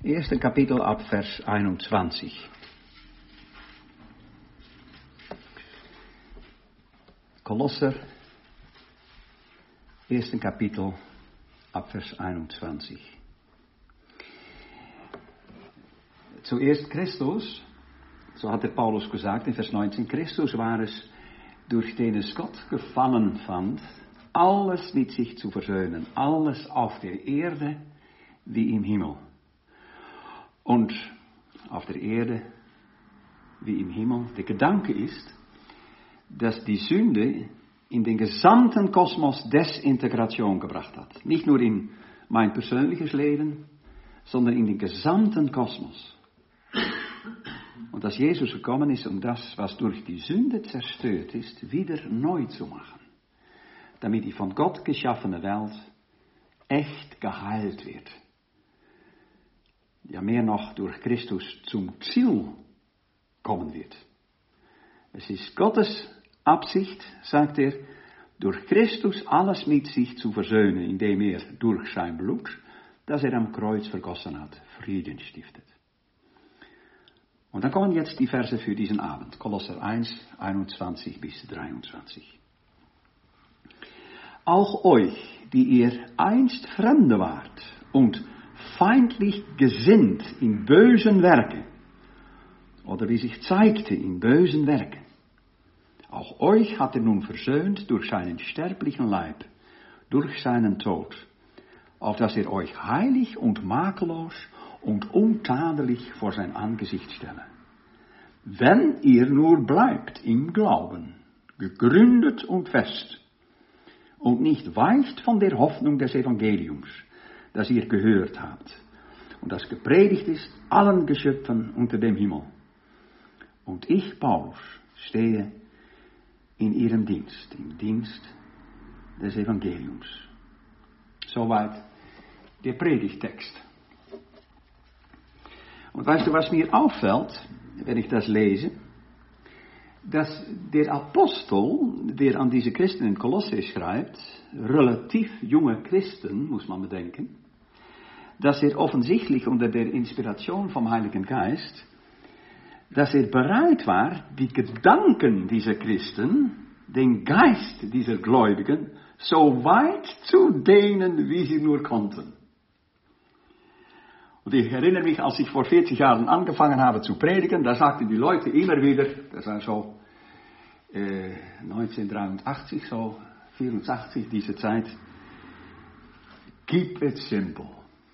Eerste Kapitel ab Vers 21. Kolosser, eerste Kapitel ab Vers 21. Zuerst Christus, so hat der Paulus gesagt in Vers 19, Christus war es, durch den es Gott gefallen fand, alles mit sich zu versöhnen, alles auf der Erde wie im Himmel. Und auf der Erde wie im Himmel. Der Gedanke ist, dass die Sünde in den gesamten Kosmos Desintegration gebracht hat. Nicht nur in mein persönliches Leben, sondern in den gesamten Kosmos. Und dass Jesus gekommen ist, um das, was durch die Sünde zerstört ist, wieder neu zu machen. Damit die von Gott geschaffene Welt echt geheilt wird. Ja, mehr noch durch Christus zum Ziel kommen wird. Es ist Gottes Absicht, sagt er, durch Christus alles mit sich zu versöhnen, indem er durch sein Blut, das er am Kreuz vergossen hat, Frieden stiftet. Und dann kommen jetzt die Verse für diesen Abend, Kolosser 1, 21 bis 23. Auch euch, die ihr einst Fremde wart und feindlich gesinnt in bösen Werken, oder wie sich zeigte in bösen Werken. Auch euch hat er nun versöhnt durch seinen sterblichen Leib, durch seinen Tod, auf dass er euch heilig und makellos und untadelig vor sein Angesicht stelle. Wenn ihr nur bleibt im Glauben, gegründet und fest, und nicht weicht von der Hoffnung des Evangeliums, das ihr gehört habt und das gepredigt ist allen Geschöpfen unter dem Himmel. Und ich, Paulus, stehe in ihrem Dienst, im Dienst des Evangeliums. Soweit der Predigtext. Und weißt du, was mir auffällt, wenn ich das lese? Dass der Apostel, der an diese Christen in Kolosse schreibt, relativ junge Christen, muss man bedenken, dass er offensichtlich unter der Inspiration vom Heiligen Geist, dass er bereit war, die Gedanken dieser Christen, den Geist dieser Gläubigen, so weit zu dehnen, wie sie nur konnten. Und ich erinnere mich, als ich vor 40 Jahren angefangen habe zu predigen, da sagten die Leute immer wieder, das war so 1983, so 84, diese Zeit, keep it simple.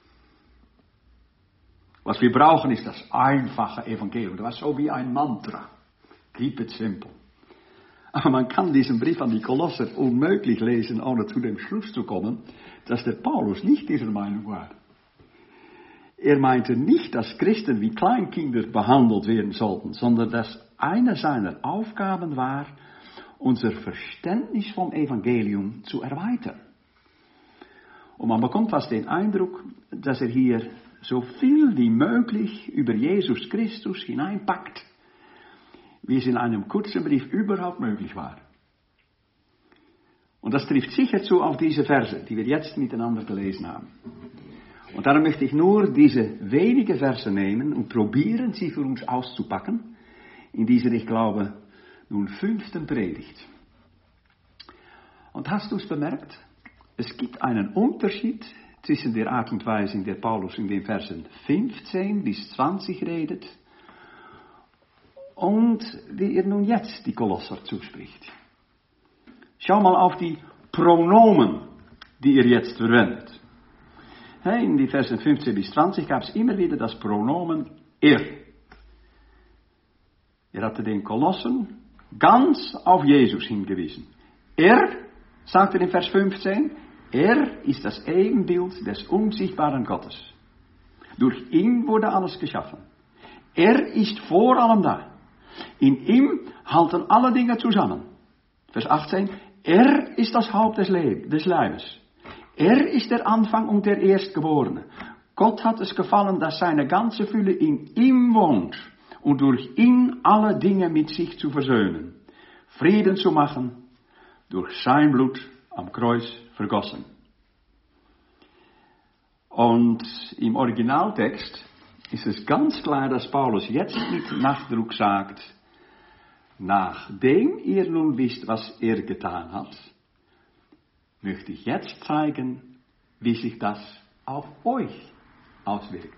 Was wir brauchen, ist das einfache Evangelium. Das war so wie ein Mantra. Keep it simple. Aber man kann diesen Brief an die Kolosser unmöglich lesen, ohne zu dem Schluss zu kommen, dass der Paulus nicht dieser Meinung war. Er meinte nicht, dass Christen wie Kleinkinder behandelt werden sollten, sondern dass eine seiner Aufgaben war, unser Verständnis vom Evangelium zu erweitern. Und man bekommt fast den Eindruck, dass er hier so viel wie möglich über Jesus Christus hineinpackt, wie es in einem kurzen Brief überhaupt möglich war. Und das trifft sicher zu auf diese Verse, die wir jetzt miteinander gelesen haben. Und darum möchte ich nur diese wenigen Verse nehmen und probieren, sie für uns auszupacken, in dieser, ich glaube, nun 5. Predigt. Und hast du es bemerkt? Es gibt einen Unterschied zwischen der Art und Weise, in der Paulus in den Versen 15 bis 20 redet und wie er nun jetzt die Kolosser zuspricht. Schau mal auf die Pronomen, die er jetzt verwendet. In die Versen 15 bis 20 gab es immer wieder das Pronomen er. Er hatte den Kolossen ganz auf Jesus hingewiesen. Er, sagt er in Vers 15, er ist das Ebenbild des unsichtbaren Gottes. Durch ihn wurde alles geschaffen. Er ist vor allem da. In ihm halten alle Dinge zusammen. Vers 18, er ist das Haupt des Leibes. Er ist der Anfang und der Erstgeborene. Gott hat es gefallen, dass seine ganze Fülle in ihm wohnt und durch ihn alle Dinge mit sich zu versöhnen. Frieden zu machen, durch sein Blut am Kreuz vergossen. Und im Originaltext ist es ganz klar, dass Paulus jetzt mit Nachdruck sagt, nachdem ihr nun wisst, was er getan hat, möchte ich jetzt zeigen, wie sich das auf euch auswirkt.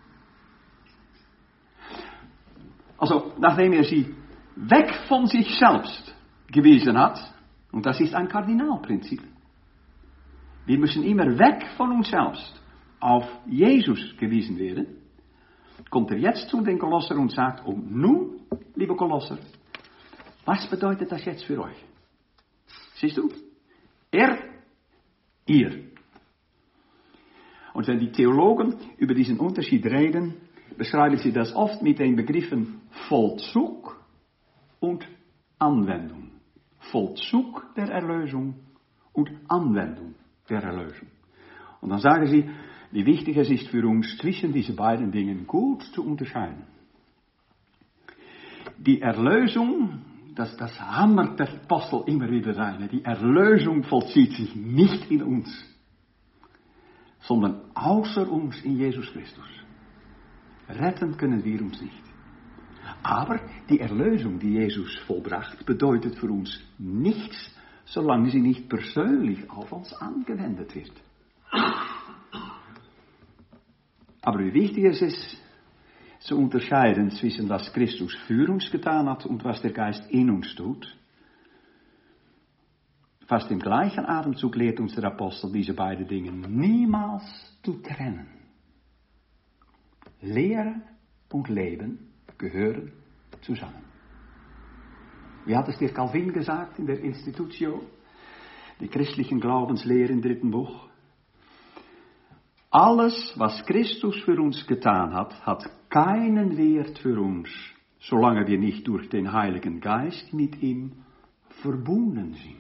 Also, nachdem er sie weg von sich selbst gewiesen hat, und das ist ein Kardinalprinzip. Wir müssen immer weg von uns selbst auf Jesus gewiesen werden. Kommt er jetzt zu den Kolosser und sagt, und nun, liebe Kolosser, was bedeutet das jetzt für euch? Siehst du? Ihr. Und wenn die Theologen über diesen Unterschied reden, beschreiben sie das oft mit den Begriffen Vollzug und Anwendung. Vollzug der Erlösung und Anwendung der Erlösung. Und dann sagen sie, wie wichtig es ist für uns, zwischen diesen beiden Dingen gut zu unterscheiden. Die Erlösung, das hammert der Apostel immer wieder rein. Die Erlösung vollzieht sich nicht in uns, sondern außer uns in Jesus Christus. Retten können wir uns nicht. Aber die Erlösung, die Jesus vollbracht, bedeutet für uns nichts, solange sie nicht persönlich auf uns angewendet wird. Aber wie wichtig es ist, zu unterscheiden zwischen was Christus für uns getan hat und was der Geist in uns tut. Fast im gleichen Atemzug lehrt uns der Apostel diese beiden Dinge niemals zu trennen. Lehre und Leben gehören zusammen. Wie hat es der Calvin gesagt in der Institutio, die christlichen Glaubenslehre im 3. Buch? Alles, was Christus für uns getan hat, hat keinen Wert für uns, solange wir nicht durch den Heiligen Geist mit ihm verbunden sind.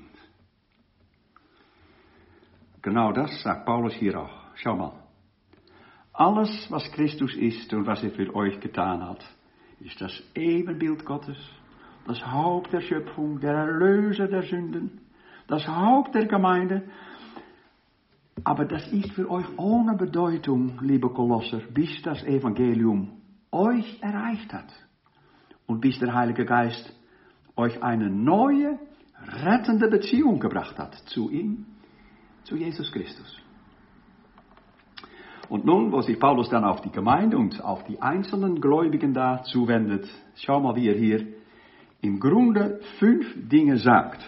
Genau das sagt Paulus hier auch. Schau mal. Alles, was Christus ist und was er für euch getan hat, ist das Ebenbild Gottes, das Haupt der Schöpfung, der Erlöser der Sünden, das Haupt der Gemeinde. Aber das ist für euch ohne Bedeutung, liebe Kolosser, bis das Evangelium euch erreicht hat. Und bis der Heilige Geist euch eine neue, rettende Beziehung gebracht hat zu ihm, zu Jesus Christus. Und nun, wo sich Paulus dann auf die Gemeinde und auf die einzelnen Gläubigen da zuwendet, schau mal, wie er hier im Grunde 5 Dinge sagt.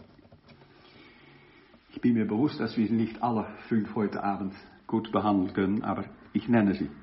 Ich bin mir bewusst, dass wir nicht alle 5 heute Abend gut behandeln können, aber ich nenne sie.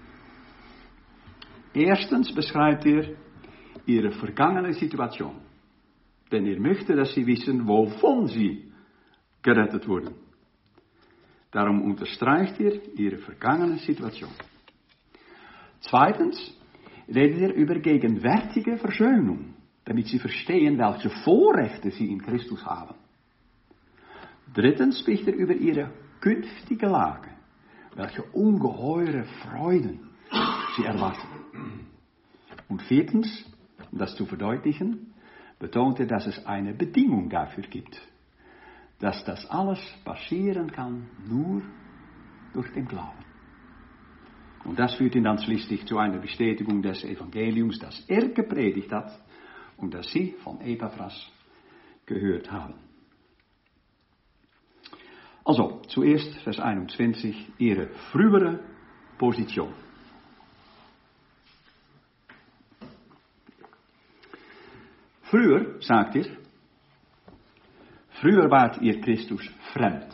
Erstens beschreibt er ihre vergangene Situation. Denn er möchte, dass sie wissen, wovon sie gerettet wurden. Darum unterstreicht er ihre vergangene Situation. Zweitens redet er über gegenwärtige Versöhnung, damit sie verstehen, welche Vorrechte sie in Christus haben. Drittens spricht er über ihre künftige Lage, welche ungeheure Freuden sie erwarten. Und viertens, um das zu verdeutlichen, betont er, dass es eine Bedingung dafür gibt, dass das alles passieren kann nur durch den Glauben. Und das führt ihn dann schließlich zu einer Bestätigung des Evangeliums, das er gepredigt hat und das sie von Epaphras gehört haben. Also, zuerst Vers 21, ihre frühere Position. Früher, sagt er, früher wart ihr Christus fremd.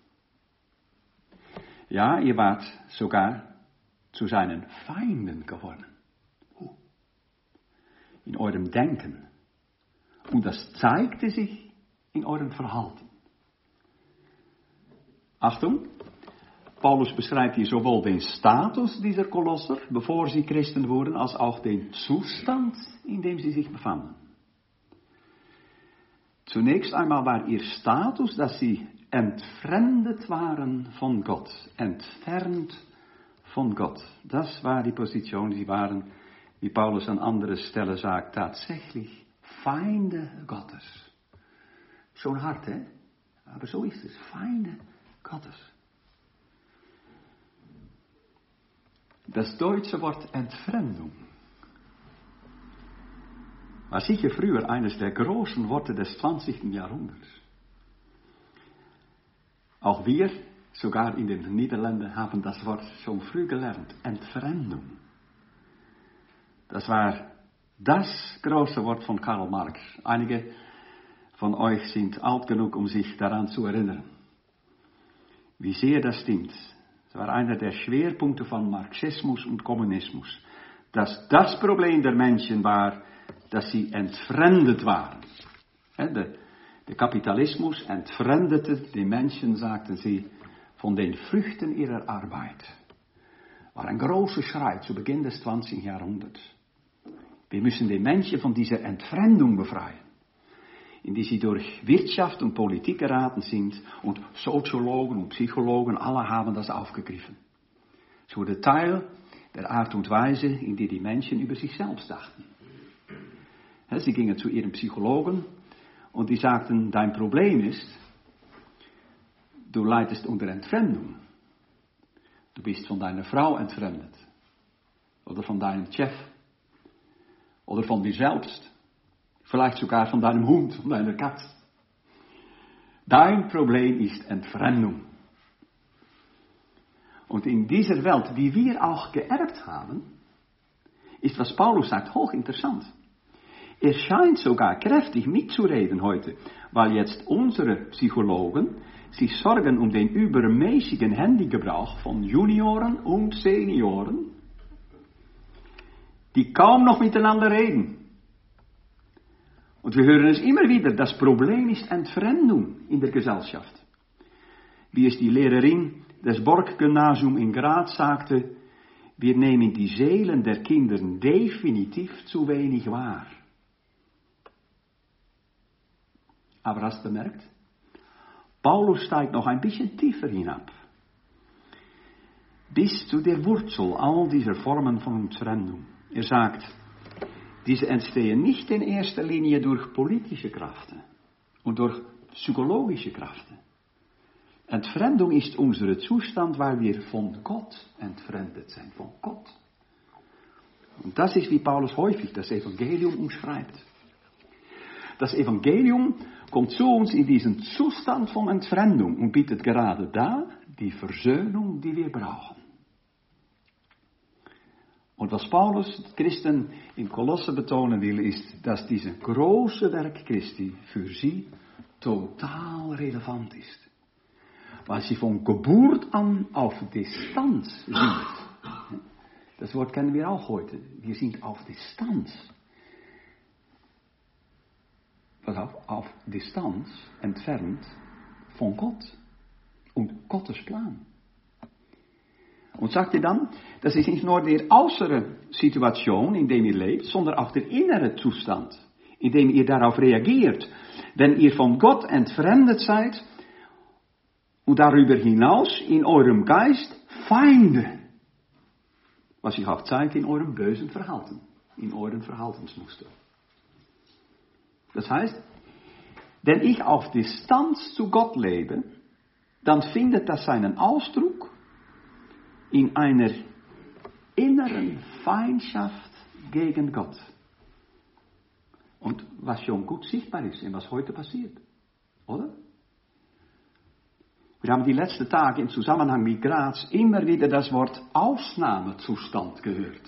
Ja, ihr wart sogar zu seinen Feinden geworden. In eurem Denken. Und das zeigte sich in eurem Verhalten. Achtung, Paulus beschreibt hier sowohl den Status dieser Kolosser, bevor sie Christen wurden, als auch den Zustand, in dem sie sich befanden. Zunächst einmal war ihr Status, dass sie entfremdet waren von Gott, entfernt von Gott. Das war die Position, sie waren, wie Paulus an anderen Stellen sagt, tatsächlich Feinde Gottes. Schon hart, hè? Aber so ist es, Feinde Gottes. Das deutsche Wort Entfremdung war sicher früher eines der großen Worte des 20. Jahrhunderts. Auch wir, sogar in den Niederlanden, haben das Wort schon früh gelernt. Entfremdung. Das war das große Wort von Karl Marx. Einige von euch sind alt genug, um sich daran zu erinnern. Wie sehr das stimmt. Es war einer der Schwerpunkte von Marxismus und Kommunismus. Dass das Problem der Menschen war, dass sie entfremdet waren. Der Kapitalismus entfremdete die Menschen, sagten sie, von den Früchten ihrer Arbeit. War ein großer Schrei zu Beginn des 20. Jahrhunderts. Wir müssen die Menschen von dieser Entfremdung befreien, in die sie durch Wirtschaft und Politik geraten sind, und Soziologen und Psychologen, alle haben das aufgegriffen. Es wurde Teil der Art und Weise, in die die Menschen über sich selbst dachten. Sie gingen zu ihrem Psychologen und die sagten, dein Problem ist, du leidest unter Entfremdung. Du bist von deiner Frau entfremdet. Oder von deinem Chef. Oder von dir selbst. Vielleicht sogar von deinem Hund, von deiner Katze. Dein Problem ist Entfremdung. Und in dieser Welt, die wir auch geerbt haben, ist, was Paulus sagt, hochinteressant. Er scheint sogar kräftig mitzureden heute, weil jetzt unsere Psychologen sich sorgen um den übermäßigen Handygebrauch von Junioren und Senioren, die kaum noch miteinander reden. Und wir hören es immer wieder, das Problem ist Entfremdung in der Gesellschaft. Wie es die Lehrerin des Borg-Gymnasium in Graz sagte, wir nehmen die Seelen der Kinder definitiv zu wenig wahr. Aber hast du bemerkt? Paulus steigt noch ein bisschen tiefer hinab. Bis zu der Wurzel all dieser Formen von Entfremdung. Er sagt, diese entstehen nicht in erster Linie durch politische Kräfte und durch psychologische Kräfte. Entfremdung ist unser Zustand, weil wir von Gott entfremdet sind, von Gott. Und das ist, wie Paulus häufig das Evangelium umschreibt. Das Evangelium kommt zu uns in diesen Zustand von Entfremdung und bietet gerade da die Versöhnung, die wir brauchen. Und was Paulus Christen in Kolosse betonen will, ist, dass dieses große Werk Christi für sie total relevant ist. Weil sie von Geburt an auf Distanz sind. Das Wort kennen wir auch heute. Wir sind auf Distanz. Was auf Distanz, entfernt von Gott und Gottes Plan. Und sagt er dann, das ist nicht nur die äußere Situation, in der ihr lebt, sondern auch der innere Zustand, in dem ihr darauf reagiert. Wenn ihr von Gott entfremdet seid und darüber hinaus in eurem Geist Feinde, was sich auch zeigt in eurem bösen Verhalten, in euren Verhaltensmuster. Das heißt, wenn ich auf Distanz zu Gott lebe, dann findet das seinen Ausdruck in einer inneren Feindschaft gegen Gott. Und was schon gut sichtbar ist und was heute passiert. Oder? Wir haben die letzten Tage im Zusammenhang mit Graz immer wieder das Wort Ausnahmezustand gehört.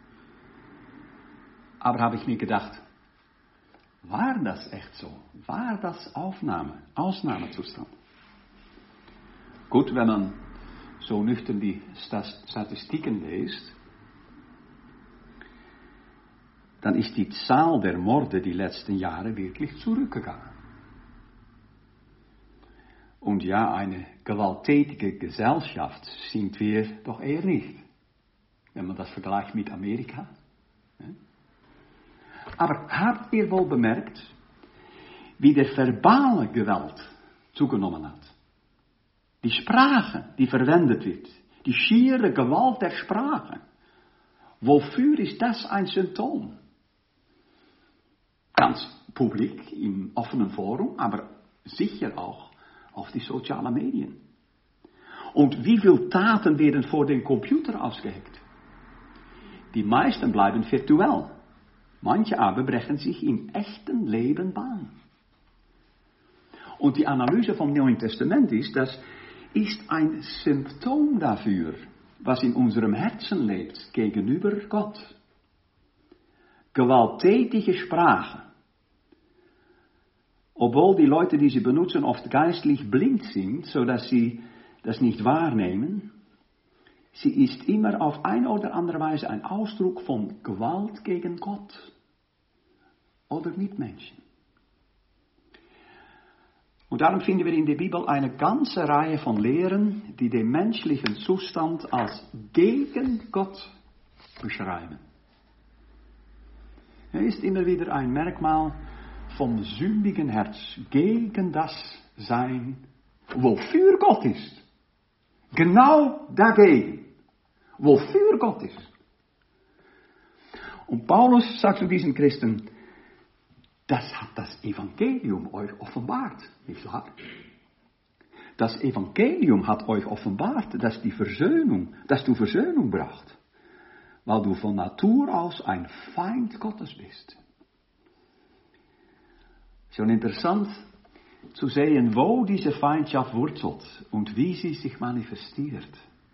Aber habe ich mir gedacht, war das echt so? War das Ausnahmezustand? Gut, wenn man so nüchtern die Statistiken liest, dann ist die Zahl der Morde die letzten Jahre wirklich zurückgegangen. Und ja, eine gewalttätige Gesellschaft sind wir doch eher nicht, wenn man das vergleicht mit Amerika. Aber habt ihr wohl bemerkt, wie der verbale Gewalt zugenommen hat? Die Sprache, die verwendet wird, die schiere Gewalt der Sprache. Wofür ist das ein Symptom? Ganz publik, im offenen Forum, aber sicher auch auf die sozialen Medien. Und wie viele Taten werden vor dem Computer ausgeheckt? Die meisten bleiben virtuell. Manche aber brechen sich im echten Leben Bahn. Und die Analyse vom Neuen Testament ist, das ist ein Symptom dafür, was in unserem Herzen lebt gegenüber Gott. Gewalttätige Sprache. Obwohl die Leute, die sie benutzen, oft geistlich blind sind, sodass sie das nicht wahrnehmen, sie ist immer auf eine oder andere Weise ein Ausdruck von Gewalt gegen Gott oder Mitmenschen. Und darum finden wir in der Bibel eine ganze Reihe von Lehren, die den menschlichen Zustand als gegen Gott beschreiben. Er ist immer wieder ein Merkmal vom sündigen Herz, gegen das sein, wofür Gott ist. Genau dagegen, wofür Gott ist. Und Paulus sagt zu diesen Christen, das hat das Evangelium euch offenbart, nicht wahr? Das Evangelium hat euch offenbart, dass du Versöhnung brauchst, weil du von Natur aus ein Feind Gottes bist. Schon interessant zu sehen, wo diese Feindschaft wurzelt und wie sie sich manifestiert.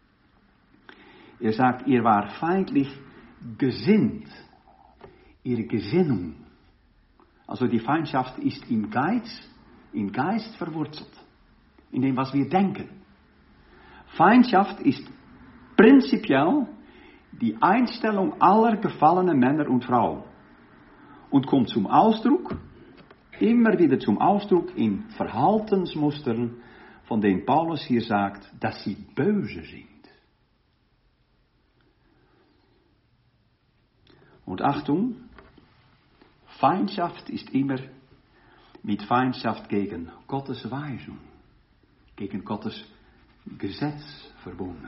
Er sagt, ihr wart feindlich gesinnt, ihre Gesinnung. Also die Feindschaft ist im Geist verwurzelt, in dem, was wir denken. Feindschaft ist prinzipiell die Einstellung aller gefallenen Männer und Frauen und kommt zum Ausdruck, immer wieder zum Ausdruck in Verhaltensmustern, von denen Paulus hier sagt, dass sie böse sind. Und Achtung, Feindschaft ist immer mit Feindschaft gegen Gottes Weisung, gegen Gottes Gesetz verbunden.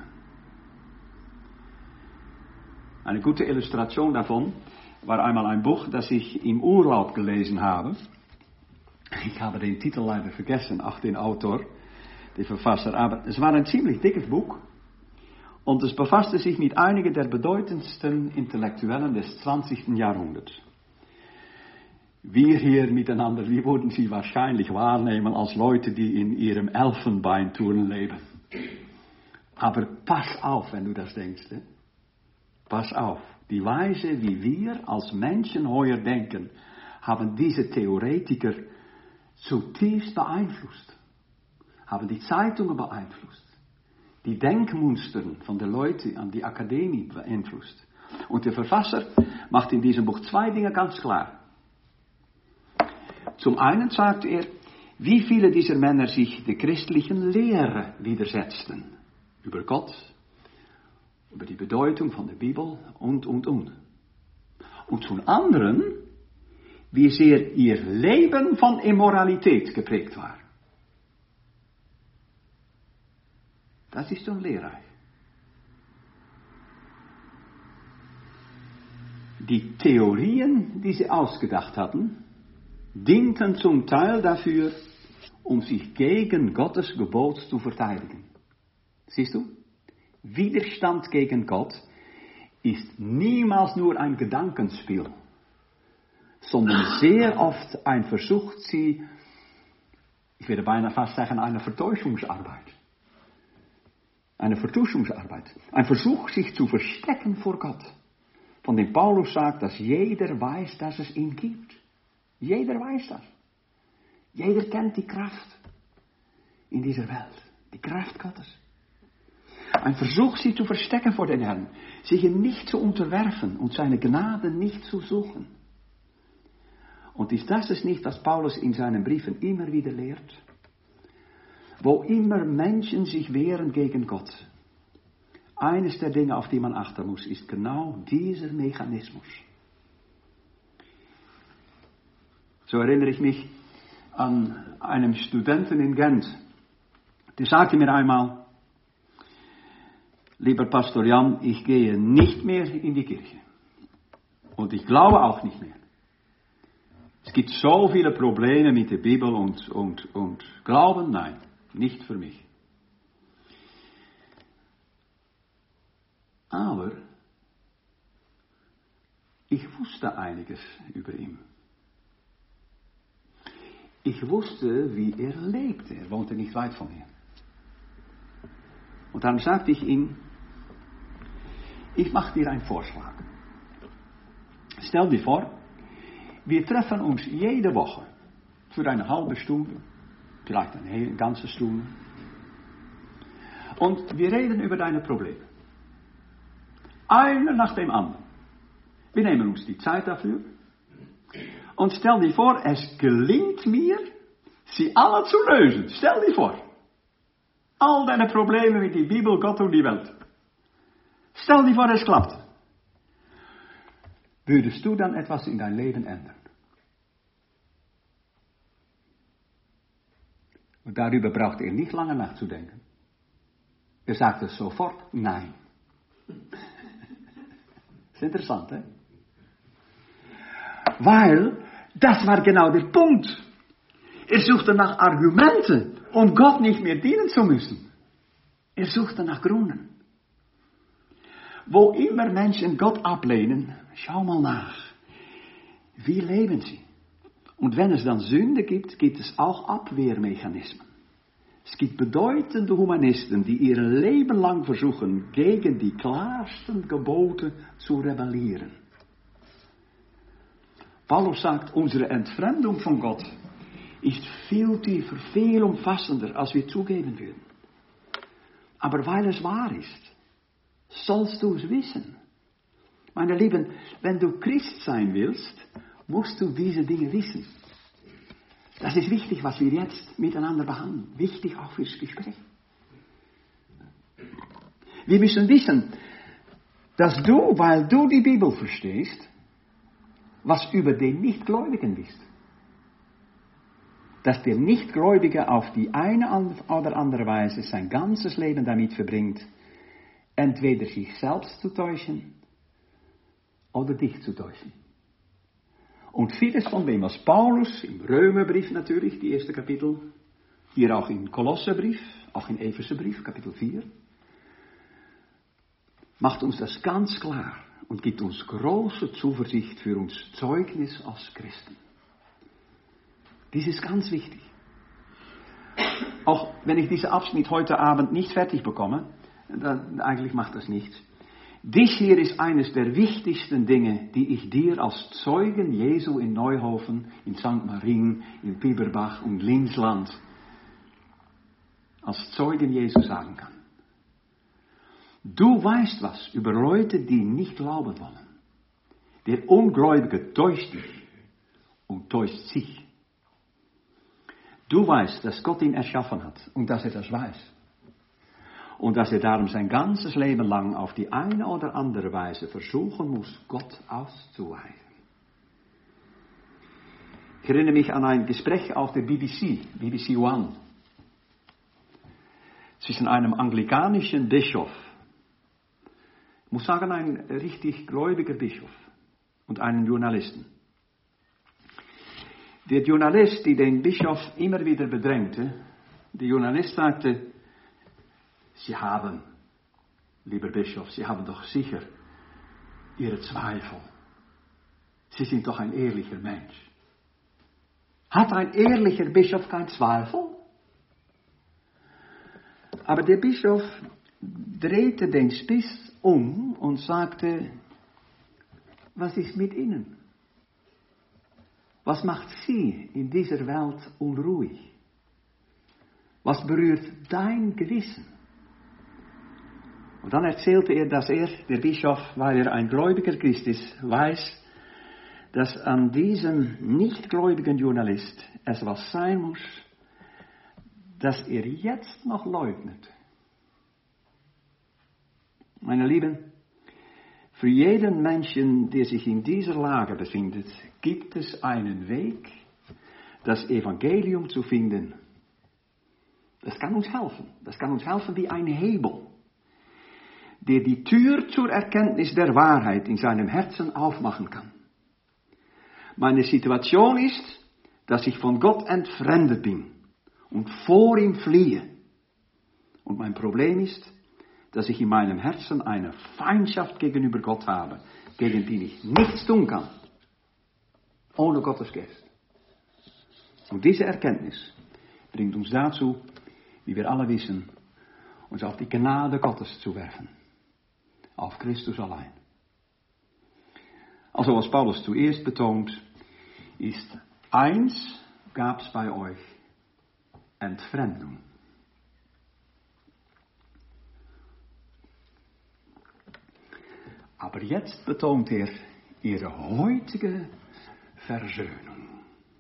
Eine gute Illustration davon war einmal ein Buch, das ich im Urlaub gelesen habe. Ich habe den Titel leider vergessen, auch den Autor, den Verfasser, aber es war ein ziemlich dickes Buch und es befasste sich mit einigen der bedeutendsten Intellektuellen des 20. Jahrhunderts. Wir hier miteinander, wir würden sie wahrscheinlich wahrnehmen als Leute, die in ihrem Elfenbeinturm leben. Aber pass auf, wenn du das denkst. Ne? Pass auf. Die Weise, wie wir als Menschen heuer denken, haben diese Theoretiker zutiefst beeinflusst. Haben die Zeitungen beeinflusst. Die Denkmuster von den Leuten an die Akademie beeinflusst. Und der Verfasser macht in diesem Buch zwei Dinge ganz klar. Zum einen sagt er, wie viele dieser Männer sich der christlichen Lehre widersetzten. Über Gott, über die Bedeutung von der Bibel und. Und zum anderen, wie sehr ihr Leben von Immoralität geprägt war. Das ist schon lehrreich. Die Theorien, die sie ausgedacht hatten, dienten zum Teil dafür, um sich gegen Gottes Gebot zu verteidigen. Siehst du? Widerstand gegen Gott ist niemals nur ein Gedankenspiel, sondern sehr oft ein Versuch, ich werde beinahe fast sagen, eine Vertäuschungsarbeit. Eine Vertuschungsarbeit. Ein Versuch, sich zu verstecken vor Gott. Von dem Paulus sagt, dass jeder weiß, dass es ihn gibt. Jeder weiß das. Jeder kennt die Kraft in dieser Welt. Die Kraft Gottes. Ein Versuch, sich zu verstecken vor den Herrn. Sich ihm nicht zu unterwerfen und seine Gnade nicht zu suchen. Und ist das es nicht, was Paulus in seinen Briefen immer wieder lehrt? Wo immer Menschen sich wehren gegen Gott. Eines der Dinge, auf die man achten muss, ist genau dieser Mechanismus. So erinnere ich mich an einen Studenten in Gent. Der sagte mir einmal, lieber Pastor Jan, ich gehe nicht mehr in die Kirche. Und ich glaube auch nicht mehr. Es gibt so viele Probleme mit der Bibel und Glauben, nein, nicht für mich. Aber Ich wusste einiges über ihn. Ich wusste, wie er lebte. Er wohnte nicht weit von mir. Und dann sagte ich ihm, ich mache dir einen Vorschlag. Stell dir vor, wir treffen uns jede Woche für eine halbe Stunde, vielleicht eine ganze Stunde. Und wir reden über deine Probleme. Einer nach dem anderen. Wir nehmen uns die Zeit dafür. Und stell dir vor, es gelingt mir, sie alle zu lösen. Stell dir vor. All deine Probleme mit der Bibel, Gott und die Welt. Stell dir vor, es klappt. Würdest du dann etwas in dein Leben ändern? Und darüber braucht er nicht lange nachzudenken. Er sagte sofort, nein. Ist interessant, hè? Weil, das war genau der Punkt. Er suchte nach Argumenten, um Gott nicht mehr dienen zu müssen. Er suchte nach Gründen. Wo immer Menschen Gott ablehnen, schau mal nach. Wie leben sie? Und wenn es dann Sünde gibt, gibt es auch Abwehrmechanismen. Es gibt bedeutende Humanisten, die ihr Leben lang versuchen, gegen die klarsten Gebote zu rebellieren. Paulus sagt, unsere Entfremdung von Gott ist viel tiefer, viel umfassender, als wir zugeben würden. Aber weil es wahr ist, sollst du es wissen. Meine Lieben, wenn du Christ sein willst, musst du diese Dinge wissen. Das ist wichtig, was wir jetzt miteinander behandeln. Wichtig auch fürs Gespräch. Wir müssen wissen, dass du, weil du die Bibel verstehst, was über den Nichtgläubigen wisst. Dass der Nichtgläubige auf die eine oder andere Weise sein ganzes Leben damit verbringt, entweder sich selbst zu täuschen oder dich zu täuschen. Und vieles von dem, was Paulus im Römerbrief natürlich, die erste Kapitel, hier auch im Kolosserbrief, auch im Epheserbrief, Kapitel 4, macht uns das ganz klar und gibt uns große Zuversicht für uns Zeugnis als Christen. Dies ist ganz wichtig. Auch wenn ich diesen Abschnitt heute Abend nicht fertig bekomme, dann eigentlich macht das nichts. Dies hier ist eines der wichtigsten Dinge, die ich dir als Zeugen Jesu in Neuhofen, in St. Marien, in Biberbach und Linsland als Zeugen Jesu sagen kann. Du weißt was über Leute, die nicht glauben wollen. Der Ungläubige täuscht dich und täuscht sich. Du weißt, dass Gott ihn erschaffen hat und dass er das weiß. Und dass er darum sein ganzes Leben lang auf die eine oder andere Weise versuchen muss, Gott auszuweichen. Ich erinnere mich an ein Gespräch auf der BBC One, zwischen einem anglikanischen Bischof, ich muss sagen, ein richtig gläubiger Bischof, und einem Journalisten. Der Journalist, der den Bischof immer wieder bedrängte, der Journalist sagte, Sie haben, lieber Bischof, Sie haben doch sicher Ihre Zweifel. Sie sind doch ein ehrlicher Mensch. Hat ein ehrlicher Bischof keinen Zweifel? Aber der Bischof drehte den Spieß um und sagte, was ist mit Ihnen? Was macht Sie in dieser Welt unruhig? Was berührt dein Gewissen? Und dann erzählte er, dass der Bischof, weil er ein gläubiger Christ ist, weiß, dass an diesem nichtgläubigen Journalist es was sein muss, dass er jetzt noch leugnet. Meine Lieben, für jeden Menschen, der sich in dieser Lage befindet, gibt es einen Weg, das Evangelium zu finden. Das kann uns helfen. Das kann uns helfen wie ein Hebel, der die Tür zur Erkenntnis der Wahrheit in seinem Herzen aufmachen kann. Meine Situation ist, dass ich von Gott entfremdet bin und vor ihm fliehe. Und mein Problem ist, dass ich in meinem Herzen eine Feindschaft gegenüber Gott habe, gegen die ich nichts tun kann, ohne Gottes Geist. Und diese Erkenntnis bringt uns dazu, wie wir alle wissen, uns auf die Gnade Gottes zu werfen. Auf Christus allein. Also was Paulus zuerst betont, ist, eins gab es bei euch, Entfremdung. Aber jetzt betont er ihre heutige Versöhnung.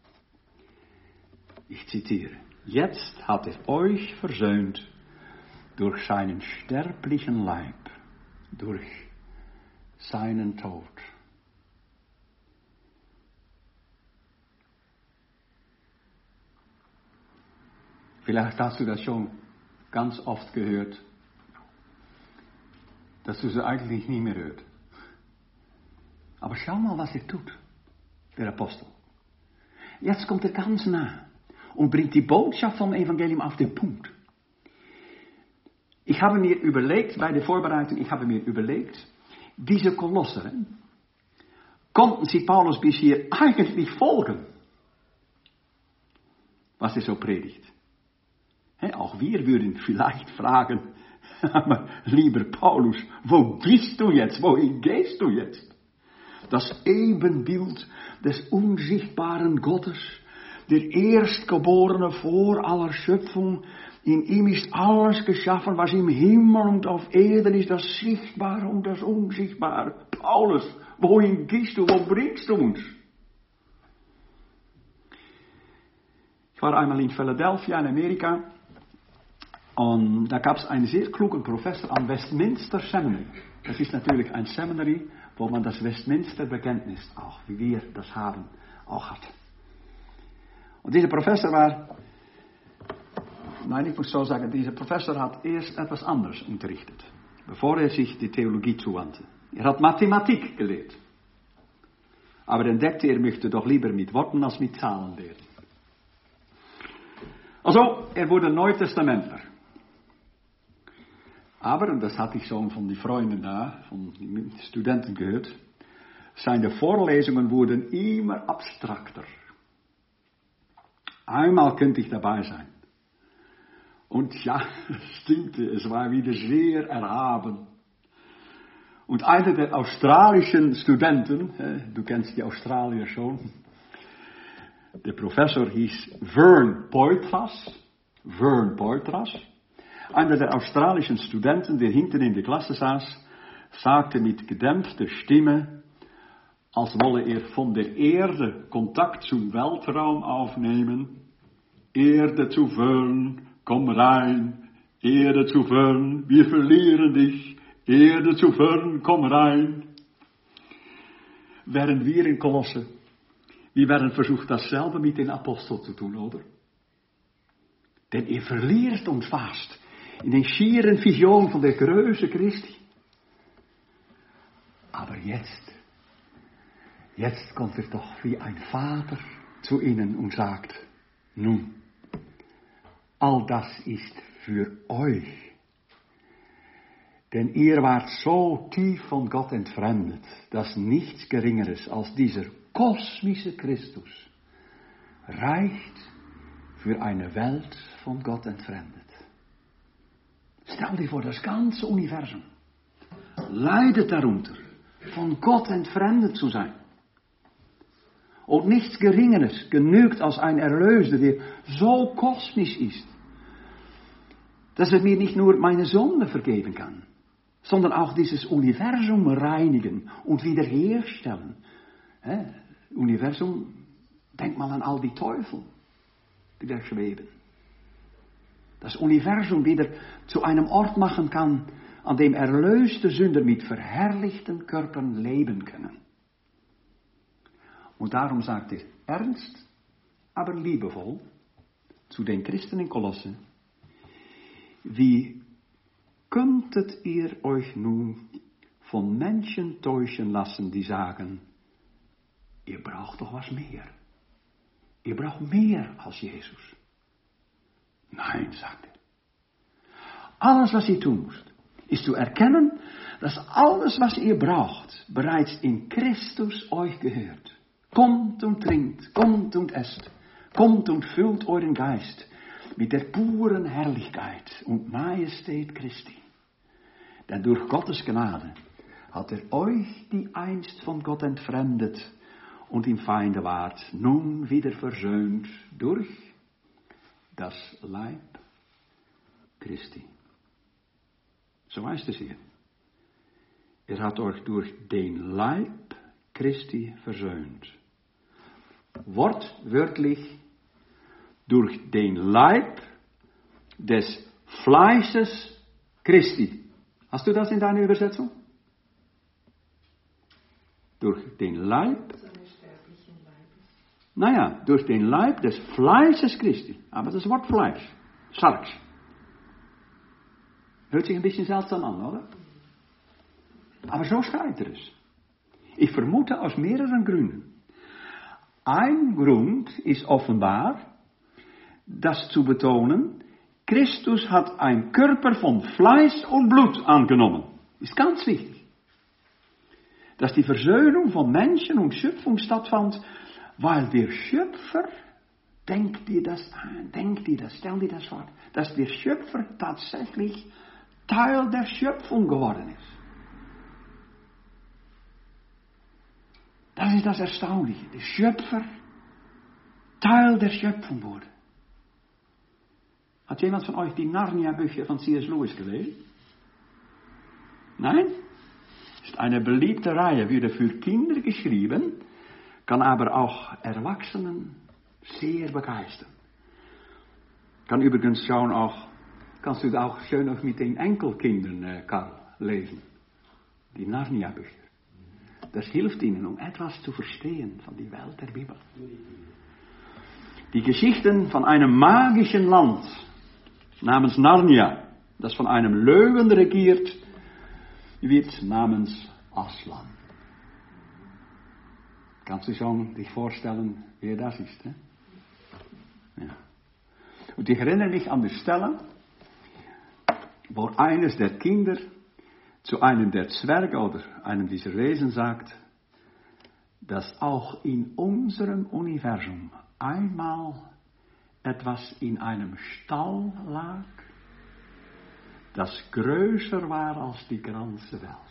Ich zitiere, jetzt hat er euch versöhnt durch seinen sterblichen Leib, durch seinen Tod. Vielleicht hast du das schon ganz oft gehört, dass du es eigentlich nie mehr hörst. Aber schau mal, was er tut, der Apostel. Jetzt kommt er ganz nah und bringt die Botschaft vom Evangelium auf den Punkt. Ich habe mir überlegt, bei der Vorbereitung, diese Kolosser, konnten sie Paulus bis hier eigentlich folgen, was er so predigt? Auch wir würden vielleicht fragen, aber lieber Paulus, wo bist du jetzt? Wohin gehst du jetzt? Das Ebenbild des unsichtbaren Gottes, der Erstgeborene vor aller Schöpfung, in ihm ist alles geschaffen, was im Himmel und auf Erden ist, das Sichtbare und das Unsichtbare. Paulus, wohin gehst du? Wo bringst du uns? Ich war einmal in Philadelphia in Amerika und da gab es einen sehr klugen Professor am Westminster Seminary. Das ist natürlich ein Seminary, wo man das Westminster Bekenntnis auch, wie wir das haben, auch hat. Und dieser Professor dieser Professor hat erst etwas anderes unterrichtet, bevor er sich die Theologie zuwandte. Er hat Mathematik gelehrt. Aber entdeckte, er möchte doch lieber mit Worten als mit Zahlen lehren. Also, er wurde Neutestamentler. Aber, und das hatte ich schon von den Freunden da, von den Studenten gehört, seine Vorlesungen wurden immer abstrakter. Einmal könnte ich dabei sein. Und ja, es stimmte, es war wieder sehr erhaben. Und einer der australischen Studenten, du kennst die Australier schon, der Professor hieß Vern Poitras. Einer der australischen Studenten, der hinten in der Klasse saß, sagte mit gedämpfter Stimme, als wolle er von der Erde Kontakt zum Weltraum aufnehmen: Erde zu Vern, komm rein, Erde zu Vern, wir verlieren dich, Erde zu Vern, komm rein. Während wir in Kolosse, wir werden versucht, dasselbe mit den Aposteln zu tun, oder? Denn er verliert uns fast in den schieren Visionen von der Größe Christi. Aber jetzt kommt er doch wie ein Vater zu ihnen und sagt, nun, all das ist für euch. Denn ihr wart so tief von Gott entfremdet, dass nichts Geringeres als dieser kosmische Christus reicht für eine Welt von Gott entfremdet. Stell dir vor, das ganze Universum leidet darunter, von Gott entfremdet zu sein. Und nichts Geringeres genügt als ein Erlöser, der so kosmisch ist, dass er mir nicht nur meine Sünde vergeben kann, sondern auch dieses Universum reinigen und wiederherstellen. Universum, denk mal an all die Teufel, die da schweben. Das Universum wieder zu einem Ort machen kann, an dem erlöste Sünder mit verherrlichten Körpern leben können. Und darum sagt er ernst, aber liebevoll zu den Christen in Kolosse: Wie könntet ihr euch nun von Menschen täuschen lassen, die sagen, ihr braucht doch was mehr. Ihr braucht mehr als Jesus. Nein, sagt er. Alles, was ihr tun müsst, ist zu erkennen, dass alles, was ihr braucht, bereits in Christus euch gehört. Kommt und trinkt, kommt und esst, kommt und füllt euren Geist mit der puren Herrlichkeit und Majestät Christi. Denn durch Gottes Gnade hat euch, die einst von Gott entfremdet und im Feinde wart, nun wieder versöhnt durch das Leib Christi. So heißt es hier. Hat euch durch den Leib Christi versöhnt. Wortwörtlich durch den Leib des Fleisches Christi. Hast du das in deiner Übersetzung? Durch den Leib. Naja, durch den Leib des Fleisches Christi. Aber das Wort Fleisch, Sarx. Hört sich ein bisschen seltsam an, oder? Aber so schreibt es. Ich vermute aus mehreren Gründen. Ein Grund ist offenbar, das zu betonen, Christus hat einen Körper von Fleisch und Blut angenommen. Ist ganz wichtig. Dass die Versöhnung von Menschen und Schöpfung stattfand, weil der Schöpfer, denkt dir das an, stell dir das vor, dass der Schöpfer tatsächlich Teil der Schöpfung geworden ist. Das ist das Erstaunliche. Der Schöpfer Teil der Schöpfung wurde. Hat jemand von euch die Narnia-Bücher von C.S. Lewis gelesen? Nein? Ist eine beliebte Reihe, wurde für Kinder geschrieben, kann aber auch Erwachsenen sehr begeistern. Kannst du auch schön auch mit den Enkelkindern, Karl, lesen. Die Narnia-Bücher. Das hilft ihnen, um etwas zu verstehen von der Welt der Bibel. Die Geschichten von einem magischen Land namens Narnia, das von einem Löwen regiert wird, namens Aslan. Kannst du schon dich vorstellen, wer das ist? Hè? Ja. Und ich erinnere mich an die Stelle, wo eines der Kinder zu einem der Zwerge oder einem dieser Wesen sagt, dass auch in unserem Universum einmal etwas in einem Stall lag, das größer war als die ganze Welt.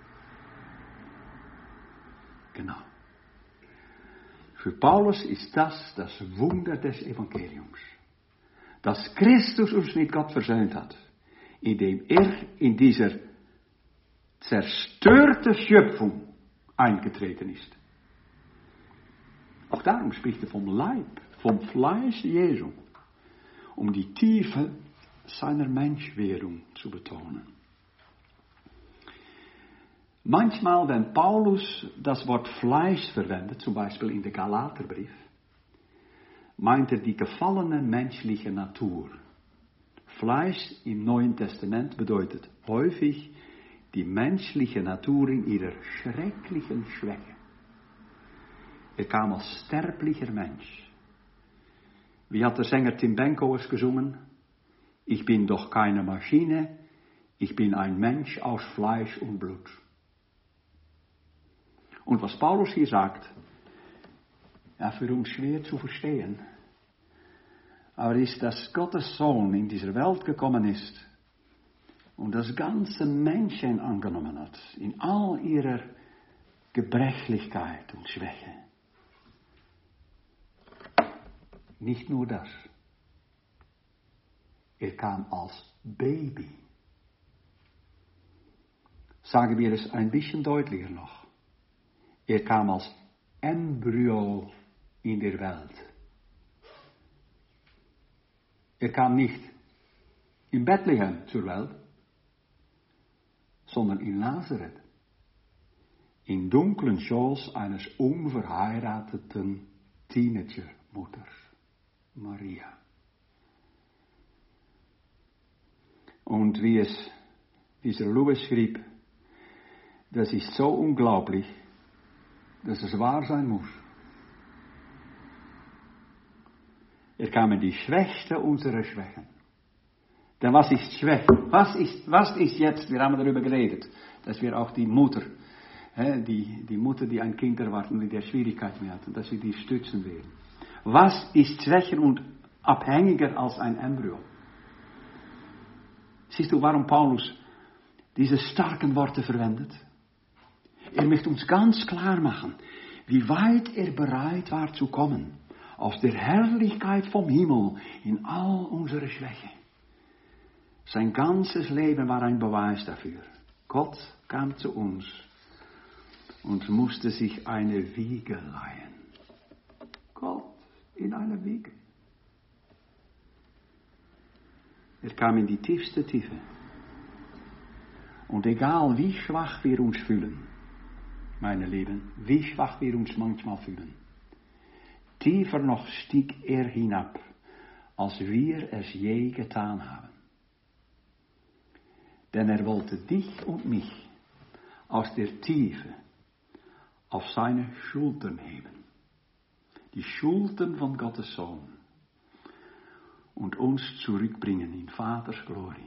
Genau. Für Paulus ist das Wunder des Evangeliums. Dass Christus uns mit Gott versöhnt hat, indem in dieser zerstörte Schöpfung eingetreten ist. Auch darum spricht er vom Leib, vom Fleisch Jesu, um die Tiefe seiner Menschwerdung zu betonen. Manchmal, wenn Paulus das Wort Fleisch verwendet, zum Beispiel in der Galaterbrief, meint er die gefallene menschliche Natur. Fleisch im Neuen Testament bedeutet häufig die menschliche Natur in ihrer schrecklichen Schwäche. Er kam als sterblicher Mensch. Wie hat der Sänger Tim Benko es gesungen? Ich bin doch keine Maschine, ich bin ein Mensch aus Fleisch und Blut. Und was Paulus hier sagt, ja, für uns schwer zu verstehen, aber ist, dass Gottes Sohn in diese Welt gekommen ist und das ganze Menschen angenommen hat, in all ihrer Gebrechlichkeit und Schwäche. Nicht nur das. Er kam als Baby. Sagen wir es ein bisschen deutlicher noch. Er kam als Embryo in der Welt. Er kam nicht in Bethlehem zur Welt, sondern in Nazareth. In dunklen Schoß eines unverheirateten Teenagermutters, Maria. Und wie es dieser Lewis schrieb, das ist so unglaublich, dass es wahr sein muss. Er kam in die Schwächste unserer Schwächen, Denn was ist Schwäche? Was ist jetzt, wir haben darüber geredet, dass wir auch die Mutter, die Mutter, die ein Kind erwarten, mit der Schwierigkeiten hat, dass wir die stützen werden. Was ist schwächer und abhängiger als ein Embryo? Siehst du, warum Paulus diese starken Worte verwendet? Er möchte uns ganz klar machen, wie weit er bereit war zu kommen, aus der Herrlichkeit vom Himmel in all unsere Schwäche. Sein ganzes Leben war ein Beweis dafür. Gott kam zu uns und musste sich eine Wiege leihen. Gott in einer Wiege. Er kam in die tiefste Tiefe. Und egal wie schwach wir uns fühlen, meine Lieben, wie schwach wir uns manchmal fühlen, tiefer noch stieg er hinab, als wir es je getan haben. Denn er wollte dich und mich aus der Tiefe auf seine Schultern heben. Die Schultern von Gottes Sohn. Und uns zurückbringen in Vaters Glorie.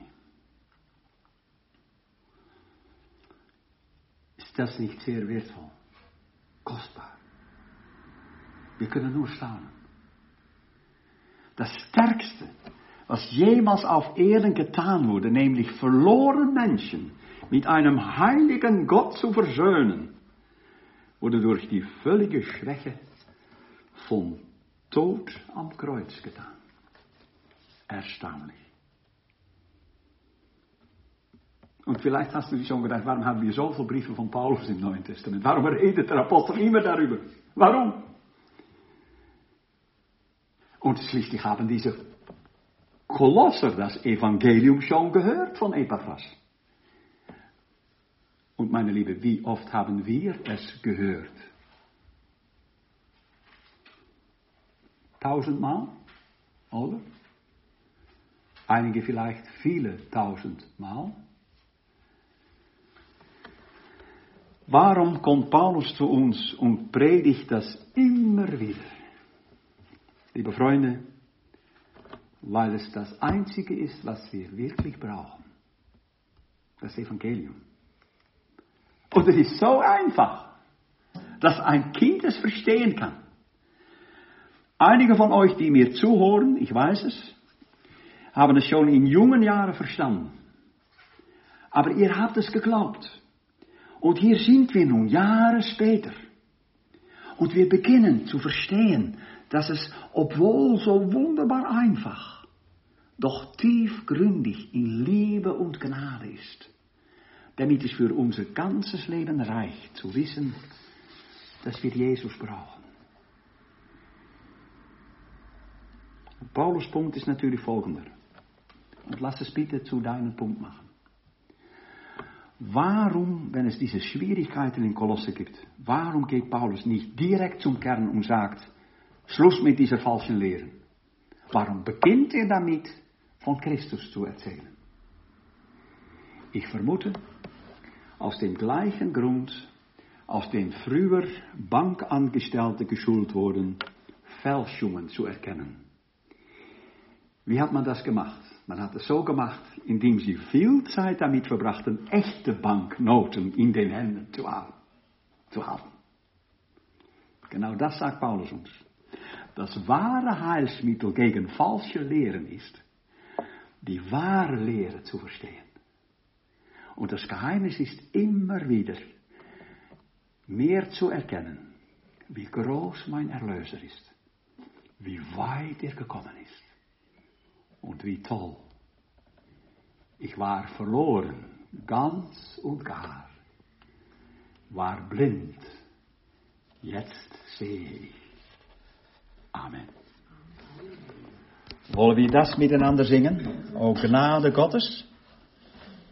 Ist das nicht sehr wertvoll? Kostbar. Wir können nur staunen. Das Stärkste, was jemals auf Erden getan wurde, nämlich verlorene Menschen mit einem heiligen Gott zu versöhnen, wurde durch die völlige Schwäche vom Tod am Kreuz getan. Erstaunlich. Und vielleicht hast du dich schon gedacht, warum haben wir so viele Briefe von Paulus im Neuen Testament? Warum redet der Apostel immer darüber? Warum? Und schließlich haben diese Kolosser das Evangelium schon gehört von Epaphras. Und meine Liebe, wie oft haben wir es gehört? 1000-mal, oder? Einige vielleicht viele 1000-mal. Warum kommt Paulus zu uns und predigt das immer wieder? Liebe Freunde, weil es das Einzige ist, was wir wirklich brauchen. Das Evangelium. Und es ist so einfach, dass ein Kind es verstehen kann. Einige von euch, die mir zuhören, ich weiß es, haben es schon in jungen Jahren verstanden. Aber ihr habt es geglaubt. Und hier sind wir nun, Jahre später. Und wir beginnen zu verstehen, dass es, obwohl so wunderbar einfach, doch tiefgründig in Liebe und Gnade ist. Damit es für unser ganzes Leben reicht, zu wissen, dass wir Jesus brauchen. Und Paulus' Punkt ist natürlich folgender. Und lass es bitte zu deinem Punkt machen. Warum, wenn es diese Schwierigkeiten in Kolosse gibt, warum geht Paulus nicht direkt zum Kern und sagt, Schluss mit dieser falschen Lehren? Warum beginnt er damit, von Christus zu erzählen? Ich vermute, aus dem gleichen Grund, aus dem früher Bankangestellte geschult wurden, Fälschungen zu erkennen. Wie hat man das gemacht? Man hat es so gemacht, indem sie viel Zeit damit verbrachten, echte Banknoten in den Händen zu halten. Genau das sagt Paulus uns. Das wahre Heilsmittel gegen falsche Lehren ist, die wahre Lehre zu verstehen. Und das Geheimnis ist immer wieder, mehr zu erkennen, wie groß mein Erlöser ist, wie weit er gekommen ist. Und wie toll. Ich war verloren, ganz und gar. War blind. Jetzt sehe ich. Amen. Wollen wir das miteinander singen? O Gnade Gottes.